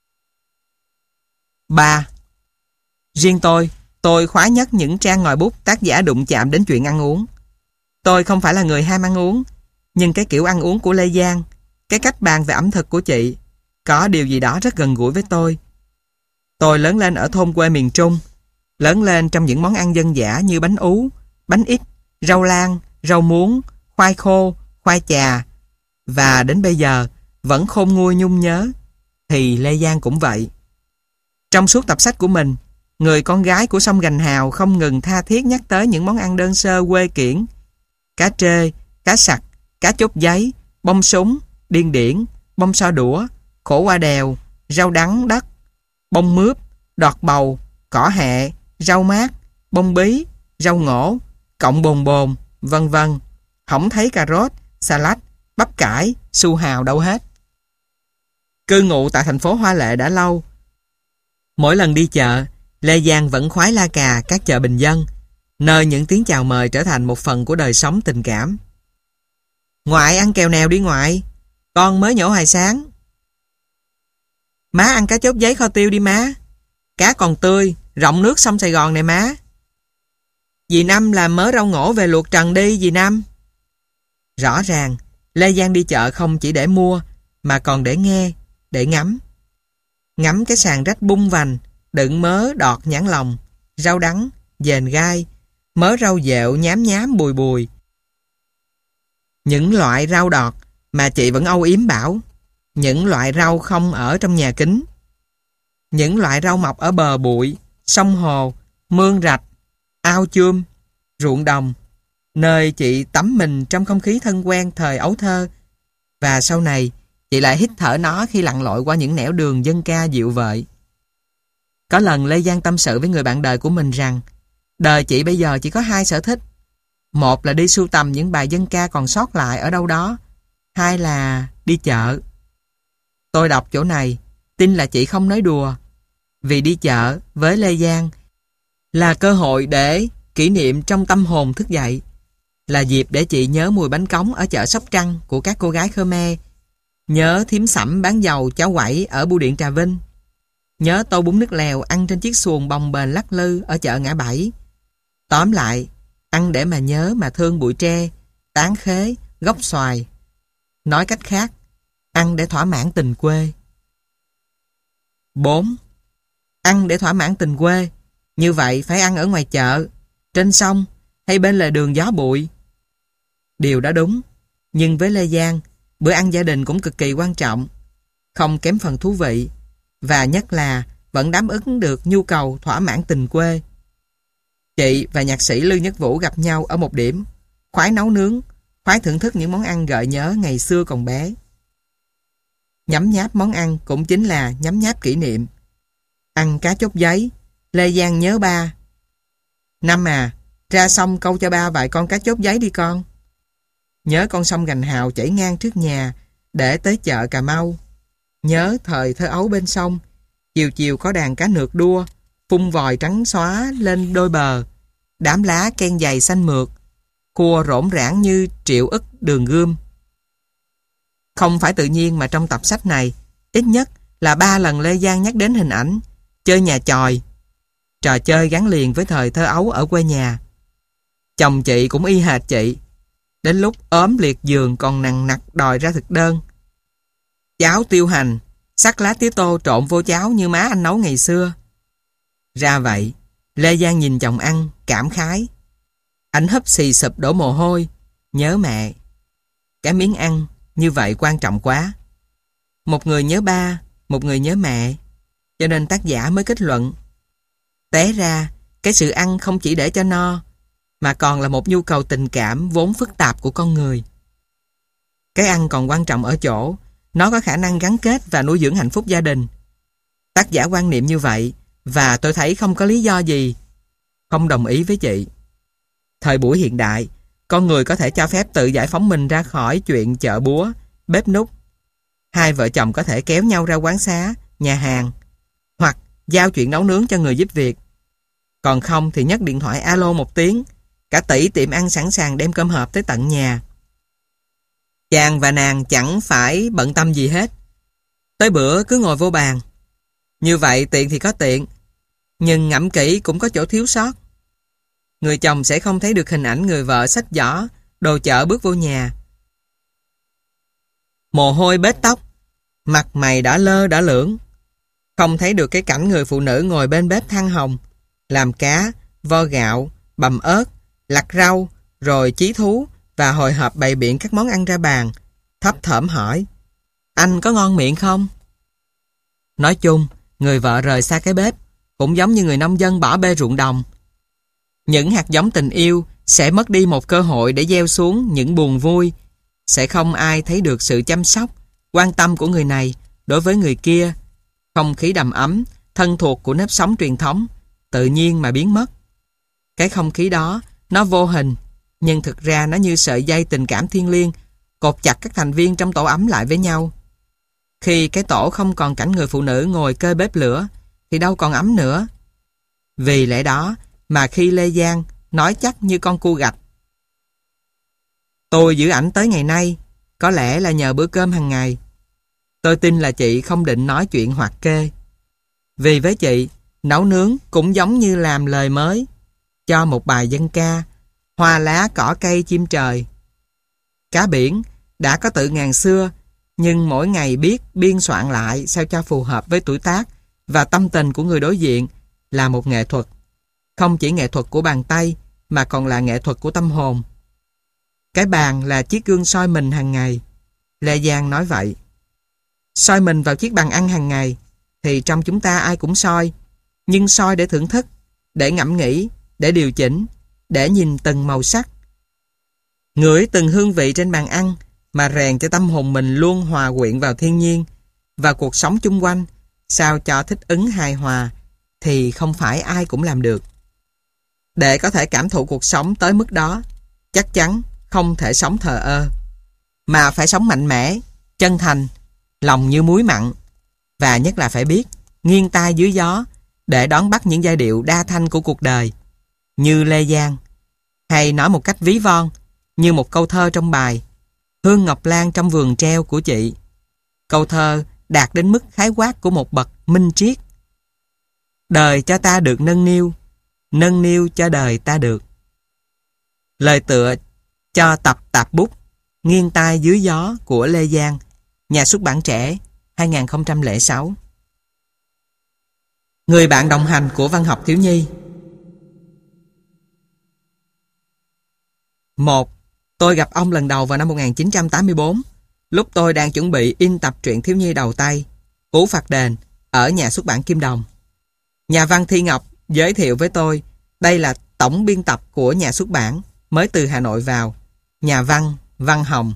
3. Riêng tôi khoái nhất những trang ngòi bút tác giả đụng chạm đến chuyện ăn uống. Tôi không phải là người ham ăn uống, nhưng cái kiểu ăn uống của Lê Giang, cái cách bàn về ẩm thực của chị, có điều gì đó rất gần gũi với tôi. Tôi lớn lên ở thôn quê miền Trung, lớn lên trong những món ăn dân dã như bánh ú, bánh ít, rau lang, rau muống, khoai khô, khoai chà, và đến bây giờ vẫn khôn nguôi nhung nhớ. Thì Lê Giang cũng vậy. Trong suốt tập sách của mình, người con gái của sông Gành Hào không ngừng tha thiết nhắc tới những món ăn đơn sơ quê kiển: cá trê, cá sặc, cá chốt giấy, bông súng, điên điển, bông so đũa, khổ qua đèo, rau đắng đất, bông mướp, đọt bầu, cỏ hẹ, rau mát, bông bí, rau ngổ, cọng bồn bồn, vân vân. Không thấy cà rốt, xà lách, bắp cải, su hào đâu hết. Cư ngụ tại thành phố Hoa Lệ đã lâu. Mỗi lần đi chợ, Lê Giang vẫn khoái la cà các chợ bình dân, nơi những tiếng chào mời trở thành một phần của đời sống tình cảm. Ngoại ăn kèo nào đi ngoại, con mới nhổ hồi sáng. Má ăn cá chốt giấy kho tiêu đi má, cá còn tươi, rộng nước sông Sài Gòn này má. Dì Năm làm mớ rau ngổ về luộc trần đi dì Năm. Rõ ràng, Lê Giang đi chợ không chỉ để mua, mà còn để nghe, để ngắm. Ngắm cái sàn rách bung vành, đựng mớ đọt nhãn lòng, rau đắng, dền gai, mớ rau dẹo nhám nhám bùi bùi. Những loại rau đọt mà chị vẫn âu yếm bảo, những loại rau không ở trong nhà kính. Những loại rau mọc ở bờ bụi, sông hồ, mương rạch, ao chum, ruộng đồng, nơi chị tắm mình trong không khí thân quen thời ấu thơ. Và sau này, chị lại hít thở nó khi lặn lội qua những nẻo đường dân ca dịu vợi. Có lần Lê Giang tâm sự với người bạn đời của mình rằng đời chị bây giờ chỉ có 2 sở thích. Một là đi sưu tầm những bài dân ca còn sót lại ở đâu đó. 2 là đi chợ. Tôi đọc chỗ này, tin là chị không nói đùa. Vì đi chợ với Lê Giang là cơ hội để kỷ niệm trong tâm hồn thức dậy. Là dịp để chị nhớ mùi bánh cống ở chợ Sóc Trăng của các cô gái Khmer. Nhớ thím Sẩm bán dầu cháo quẩy ở bưu điện Trà Vinh. Nhớ tô bún nước lèo ăn trên chiếc xuồng bồng bềnh lắc lư ở chợ Ngã Bảy. Tóm lại, ăn để mà nhớ mà thương bụi tre, tán khế, gốc xoài. Nói cách khác, ăn để thỏa mãn tình quê. 4. Ăn để thỏa mãn tình quê. Như vậy phải ăn ở ngoài chợ, trên sông hay bên lề đường gió bụi. Điều đó đúng, nhưng với Lê Giang, bữa ăn gia đình cũng cực kỳ quan trọng, không kém phần thú vị, và nhất là vẫn đáp ứng được nhu cầu thỏa mãn tình quê. Chị và nhạc sĩ Lưu Nhất Vũ gặp nhau ở một điểm, khoái nấu nướng, khoái thưởng thức những món ăn gợi nhớ ngày xưa còn bé. Nhấm nháp món ăn cũng chính là nhấm nháp kỷ niệm. Ăn cá chốt giấy, Lê Giang nhớ ba. Năm à, ra sông câu cho ba vài con cá chốt giấy đi con. Nhớ con sông Gành Hào chảy ngang trước nhà để tới chợ Cà Mau. Nhớ thời thơ ấu bên sông, chiều chiều có đàn cá nược đua, phun vòi trắng xóa lên đôi bờ, đám lá ken dày xanh mượt, cua rỗn rãng như triệu ức đường gươm. Không phải tự nhiên mà trong tập sách này, ít nhất là 3 lần Lê Giang nhắc đến hình ảnh chơi nhà chòi, trò chơi gắn liền với thời thơ ấu ở quê nhà. Chồng chị cũng y hệt chị, đến lúc ốm liệt giường còn nằng nặc đòi ra thực đơn. Cháo tiêu hành, sắc lá tía tô trộn vô cháo như má anh nấu ngày xưa. Ra vậy, Lê Giang nhìn chồng ăn, cảm khái. Anh húp xì sụp đổ mồ hôi, nhớ mẹ. Cái miếng ăn như vậy quan trọng quá. Một người nhớ ba, một người nhớ mẹ, cho nên tác giả mới kết luận. Té ra, cái sự ăn không chỉ để cho no, mà còn là một nhu cầu tình cảm vốn phức tạp của con người. Cái ăn còn quan trọng ở chỗ, nó có khả năng gắn kết và nuôi dưỡng hạnh phúc gia đình. Tác giả quan niệm như vậy, và tôi thấy không có lý do gì không đồng ý với chị. Thời buổi hiện đại, con người có thể cho phép tự giải phóng mình ra khỏi chuyện chợ búa, bếp núc. 2 vợ chồng có thể kéo nhau ra quán xá, nhà hàng, hoặc giao chuyện nấu nướng cho người giúp việc. Còn không thì nhấc điện thoại alo một tiếng, cả tỷ tiệm ăn sẵn sàng đem cơm hộp tới tận nhà. Chàng và nàng chẳng phải bận tâm gì hết. Tới bữa cứ ngồi vô bàn. Như vậy tiện thì có tiện, nhưng ngẫm kỹ cũng có chỗ thiếu sót. Người chồng sẽ không thấy được hình ảnh người vợ xách giỏ, đồ chợ bước vô nhà. Mồ hôi bết tóc, mặt mày đã lơ đã lưỡng. Không thấy được cái cảnh người phụ nữ ngồi bên bếp than hồng, làm cá, vo gạo, bằm ớt, lặt rau, rồi chí thú và hồi hộp bày biện các món ăn ra bàn, thấp thỏm hỏi: anh có ngon miệng không? Nói chung, người vợ rời xa cái bếp cũng giống như người nông dân bỏ bê ruộng đồng. Những hạt giống tình yêu sẽ mất đi một cơ hội để gieo xuống những buồn vui. Sẽ không ai thấy được sự chăm sóc, quan tâm của người này đối với người kia. Không khí đầm ấm, thân thuộc của nếp sống truyền thống tự nhiên mà biến mất. Cái không khí đó, nó vô hình, nhưng thực ra nó như sợi dây tình cảm thiêng liêng, cột chặt các thành viên trong tổ ấm lại với nhau. Khi cái tổ không còn cảnh người phụ nữ ngồi kê bếp lửa, thì đâu còn ấm nữa. Vì lẽ đó mà khi Lê Giang nói chắc như con cua gạch: tôi giữ ảnh tới ngày nay, có lẽ là nhờ bữa cơm hàng ngày. Tôi tin là chị không định nói chuyện hoạt kê. Vì với chị, nấu nướng cũng giống như làm lời mới cho một bài dân ca, hoa lá cỏ cây chim trời. Cá biển đã có từ ngàn xưa, nhưng mỗi ngày biết biên soạn lại sao cho phù hợp với tuổi tác và tâm tình của người đối diện là một nghệ thuật. Không chỉ nghệ thuật của bàn tay mà còn là nghệ thuật của tâm hồn. Cái bàn là chiếc gương soi mình hàng ngày. Lê Giang nói vậy. Soi mình vào chiếc bàn ăn hàng ngày thì trong chúng ta ai cũng soi, nhưng soi để thưởng thức, để ngẫm nghĩ, để điều chỉnh, để nhìn từng màu sắc. Ngửi từng hương vị trên bàn ăn mà rèn cho tâm hồn mình luôn hòa quyện vào thiên nhiên và cuộc sống chung quanh, sao cho thích ứng hài hòa thì không phải ai cũng làm được. Để có thể cảm thụ cuộc sống tới mức đó, chắc chắn không thể sống thờ ơ, mà phải sống mạnh mẽ, chân thành, lòng như muối mặn, và nhất là phải biết nghiêng tai dưới gió để đón bắt những giai điệu đa thanh của cuộc đời, như Lê Giang, hay nói một cách ví von, như một câu thơ trong bài Hương ngọc lan trong vườn treo của chị. Câu thơ đạt đến mức khái quát của một bậc minh triết. Đời cho ta được nâng niu cho đời ta được. Lời tựa cho tập tạp bút Nghiêng tai dưới gió của Lê Giang, nhà xuất bản Trẻ, 2006. Người bạn đồng hành của văn học thiếu nhi. 1. Tôi gặp ông lần đầu vào năm 1984, lúc tôi đang chuẩn bị in tập truyện thiếu nhi đầu tay, Ú Phạt Đền, ở nhà xuất bản Kim Đồng. Nhà văn Thi Ngọc giới thiệu với tôi đây là tổng biên tập của nhà xuất bản mới từ Hà Nội vào, nhà văn Văn Hồng.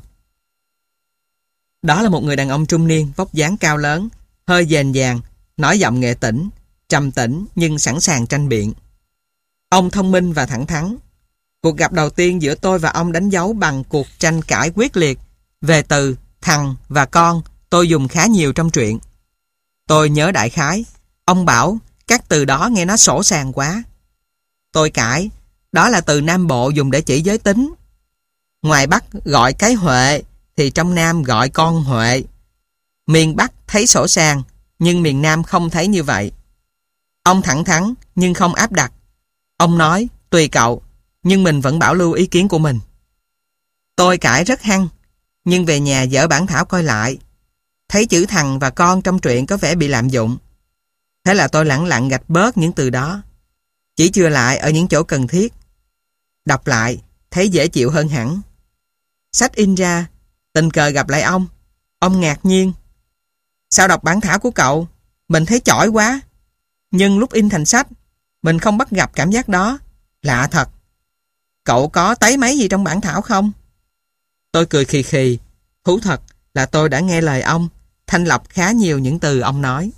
Đó là một người đàn ông trung niên, vóc dáng cao lớn, hơi dền dàng, nói giọng nghệ tĩnh, trầm tĩnh nhưng sẵn sàng tranh biện. Ông thông minh và thẳng thắn. Cuộc gặp đầu tiên giữa tôi và ông đánh dấu bằng cuộc tranh cãi quyết liệt về từ thằng và con tôi dùng khá nhiều trong truyện. Tôi nhớ đại khái, ông bảo các từ đó nghe nó sổ sàng quá. Tôi cãi, đó là từ Nam Bộ dùng để chỉ giới tính. Ngoài Bắc gọi cái Huệ thì trong Nam gọi con Huệ. Miền Bắc thấy sổ sàng, nhưng miền Nam không thấy như vậy. Ông thẳng thắn nhưng không áp đặt. Ông nói, tùy cậu, nhưng mình vẫn bảo lưu ý kiến của mình. Tôi cãi rất hăng, nhưng về nhà dở bản thảo coi lại. Thấy chữ thằng và con trong truyện có vẻ bị lạm dụng. Thế là tôi lẳng lặng gạch bớt những từ đó, chỉ chừa lại ở những chỗ cần thiết. Đọc lại, thấy dễ chịu hơn hẳn. Sách in ra, tình cờ gặp lại ông. Ông ngạc nhiên. Sao đọc bản thảo của cậu? Mình thấy chỏi quá. Nhưng lúc in thành sách, mình không bắt gặp cảm giác đó. Lạ thật. Cậu có tấy máy gì trong bản thảo không? Tôi cười khì khì. Thú thật là tôi đã nghe lời ông, thanh lọc khá nhiều những từ ông nói.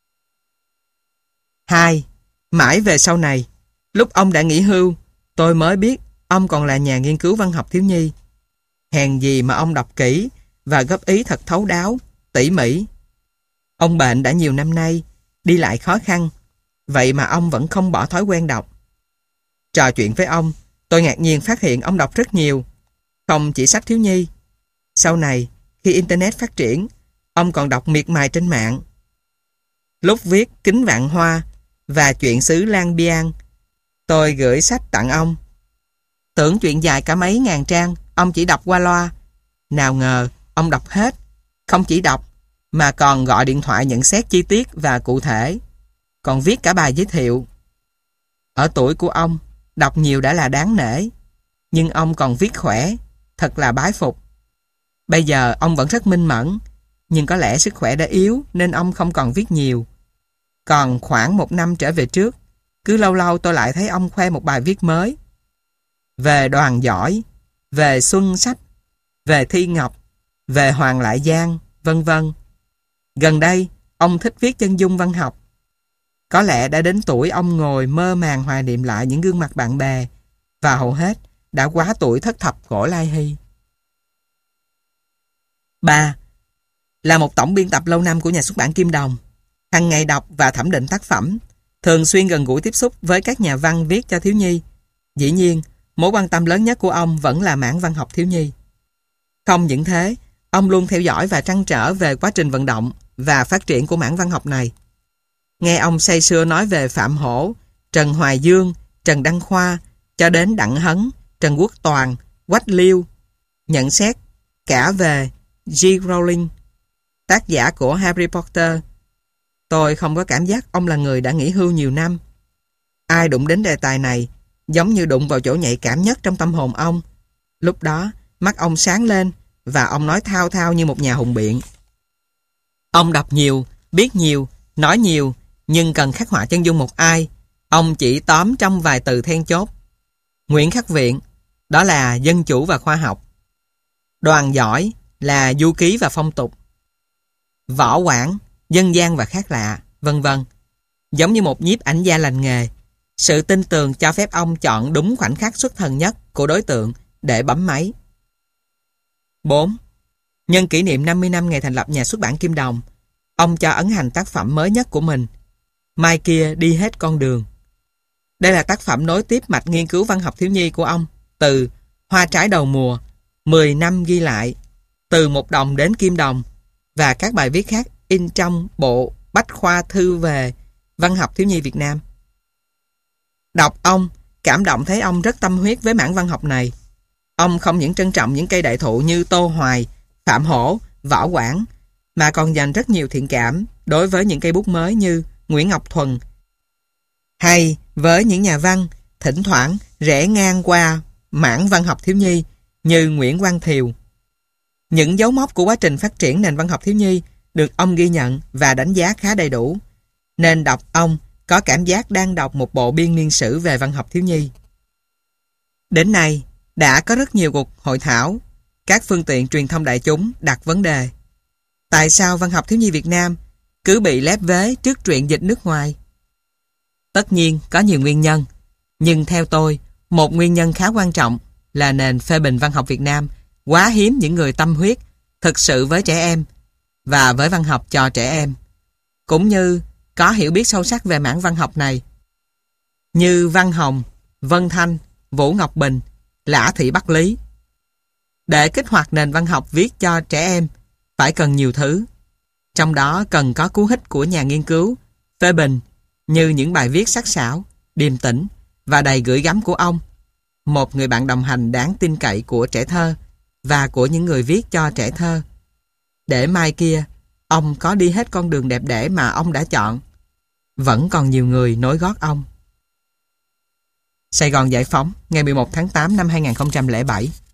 2. Mãi về sau này, lúc ông đã nghỉ hưu, tôi mới biết ông còn là nhà nghiên cứu văn học thiếu nhi. Hèn gì mà ông đọc kỹ và góp ý thật thấu đáo, tỉ mỉ. Ông bệnh đã nhiều năm nay, đi lại khó khăn, vậy mà ông vẫn không bỏ thói quen đọc. Trò chuyện với ông, tôi ngạc nhiên phát hiện ông đọc rất nhiều, không chỉ sách thiếu nhi. Sau này, khi Internet phát triển, ông còn đọc miệt mài trên mạng. Lúc viết Kính Vạn Hoa và Chuyện xứ Lang Biang, tôi gửi sách tặng ông. Tưởng chuyện dài cả mấy ngàn trang, ông chỉ đọc qua loa. Nào ngờ, ông đọc hết. Không chỉ đọc, mà còn gọi điện thoại nhận xét chi tiết và cụ thể. Còn viết cả bài giới thiệu. Ở tuổi của ông, đọc nhiều đã là đáng nể. Nhưng ông còn viết khỏe, thật là bái phục. Bây giờ ông vẫn rất minh mẫn, nhưng có lẽ sức khỏe đã yếu nên ông không còn viết nhiều. Còn khoảng 1 năm trở về trước, cứ lâu lâu tôi lại thấy ông khoe một bài viết mới. Về Đoàn Giỏi, về Xuân Sách, về Thi Ngọc, về Hoàng Lại Giang, vân vân. Gần đây, ông thích viết chân dung văn học. Có lẽ đã đến tuổi ông ngồi mơ màng hoài niệm lại những gương mặt bạn bè, và hầu hết đã quá tuổi thất thập cổ lai hy. 3. Là một tổng biên tập lâu năm của nhà xuất bản Kim Đồng, hàng ngày đọc và thẩm định tác phẩm, thường xuyên gần gũi tiếp xúc với các nhà văn viết cho thiếu nhi. Dĩ nhiên, mối quan tâm lớn nhất của ông vẫn là mảng văn học thiếu nhi. Không những thế, ông luôn theo dõi và trăn trở về quá trình vận động và phát triển của mảng văn học này. Nghe ông say sưa nói về Phạm Hổ, Trần Hoài Dương, Trần Đăng Khoa, cho đến Đặng Hấn, Trần Quốc Toàn, Quách Liêu, nhận xét cả về J. Rowling, tác giả của Harry Potter. Tôi không có cảm giác ông là người đã nghỉ hưu nhiều năm. Ai đụng đến đề tài này giống như đụng vào chỗ nhạy cảm nhất trong tâm hồn ông. Lúc đó, mắt ông sáng lên và ông nói thao thao như một nhà hùng biện. Ông đọc nhiều, biết nhiều, nói nhiều, nhưng cần khắc họa chân dung một ai, ông chỉ tóm trong vài từ then chốt. Nguyễn Khắc Viện, đó là dân chủ và khoa học. Đoàn Giỏi là du ký và phong tục. Võ Quảng, dân gian và khác lạ, vân vân. Giống như một nhiếp ảnh gia lành nghề, sự tin tường cho phép ông chọn đúng khoảnh khắc xuất thần nhất của đối tượng để bấm máy. 4. Nhân kỷ niệm 50 năm ngày thành lập nhà xuất bản Kim Đồng, ông cho ấn hành tác phẩm mới nhất của mình, Mai kia đi hết con đường. Đây là tác phẩm nối tiếp mạch nghiên cứu văn học thiếu nhi của ông, từ Hoa trái đầu mùa, 10 năm ghi lại, từ một đồng đến Kim Đồng, và các bài viết khác in trong bộ Bách khoa thư về văn học thiếu nhi Việt Nam. Đọc ông, cảm động thấy ông rất tâm huyết với mảng văn học này. Ông không những trân trọng những cây đại thụ như Tô Hoài, Phạm Hổ, Võ Quảng, mà còn dành rất nhiều thiện cảm đối với những cây bút mới như Nguyễn Ngọc Thuần, hay với những nhà văn thỉnh thoảng rẽ ngang qua mảng văn học thiếu nhi như Nguyễn Quang Thiều. Những dấu mốc của quá trình phát triển nền văn học thiếu nhi được ông ghi nhận và đánh giá khá đầy đủ, nên đọc ông có cảm giác đang đọc một bộ biên niên sử về văn học thiếu nhi. Đến nay, đã có rất nhiều cuộc hội thảo, các phương tiện truyền thông đại chúng đặt vấn đề: tại sao văn học thiếu nhi Việt Nam cứ bị lép vế trước truyện dịch nước ngoài? Tất nhiên có nhiều nguyên nhân, nhưng theo tôi, một nguyên nhân khá quan trọng là nền phê bình văn học Việt Nam quá hiếm những người tâm huyết thực sự với trẻ em và với văn học cho trẻ em, cũng như có hiểu biết sâu sắc về mảng văn học này, như Văn Hồng, Vân Thanh, Vũ Ngọc Bình, Lã Thị Bắc Lý. Để kích hoạt nền văn học viết cho trẻ em phải cần nhiều thứ, trong đó cần có cú hích của nhà nghiên cứu, phê bình, như những bài viết sắc sảo, điềm tĩnh và đầy gửi gắm của ông, một người bạn đồng hành đáng tin cậy của trẻ thơ và của những người viết cho trẻ thơ. Để mai kia, ông có đi hết con đường đẹp đẽ mà ông đã chọn, vẫn còn nhiều người nối gót ông. Sài Gòn Giải phóng, ngày 11 tháng 8 năm 2007.